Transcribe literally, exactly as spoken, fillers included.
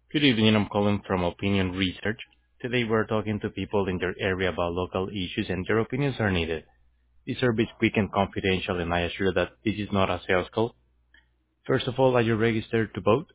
Good evening. I'm calling from Opinion Research. Today we're talking to people in their area about local issues and their opinions are needed. This service is quick and confidential and I assure that this is not a sales call. First of all, are you registered to vote?